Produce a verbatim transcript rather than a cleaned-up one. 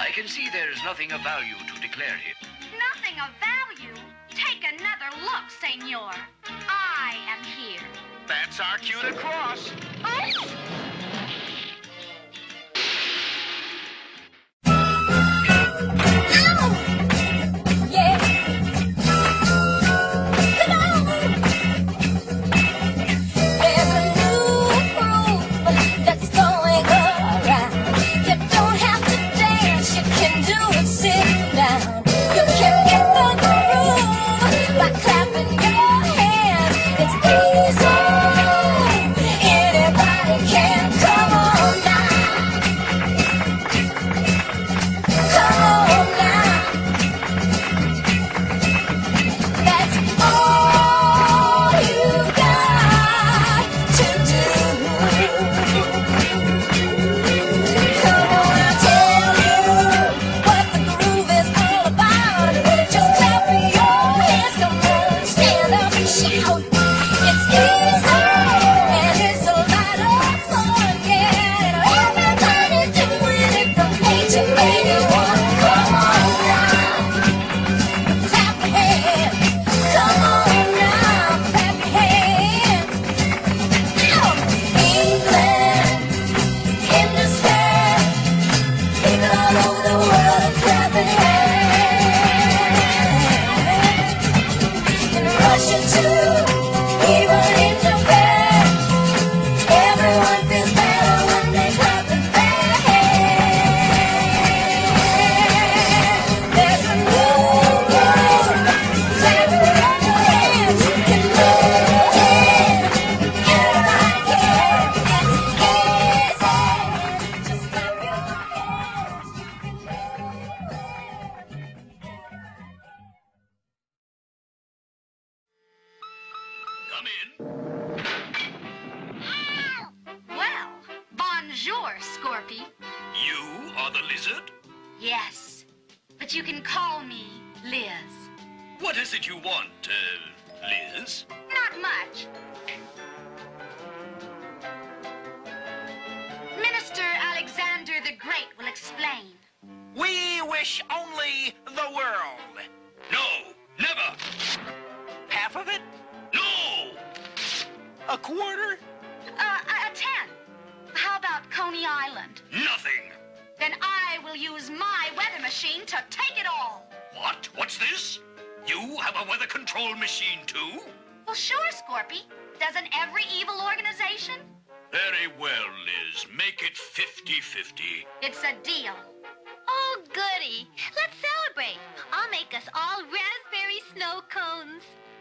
I can see there's nothing of value to declare here. Nothing of value? Take another look, senor. I am here. That's our cue to cross. Oh! Come in. Well, bonjour, Scorpy. You are the lizard? Yes, but you can call me Liz. What is it you want, uh, Liz? Not much. Minister Alexander the Great will explain. We wish only the world. No, never. Half of it? No! A quarter? Uh, a, a ten. How about Coney Island? Nothing. Then I will use my weather machine to take it all. What? What's this? You have a weather control machine, too? Well, sure, Scorpy. Doesn't every evil organization? Very well, Liz. Make it fifty-fifty. It's a deal. Oh, goody. Let's celebrate. I'll make us all raspberry snow cones.